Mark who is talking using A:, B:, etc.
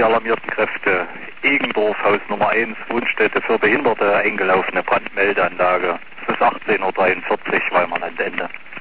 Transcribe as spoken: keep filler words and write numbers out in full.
A: alarmierten Kräfte. Egendorf, Haus Nummer eins, Wohnstätte für Behinderte, eingelaufene Brandmeldeanlage. Es ist achtzehn Uhr dreiundvierzig, Weimar Ende.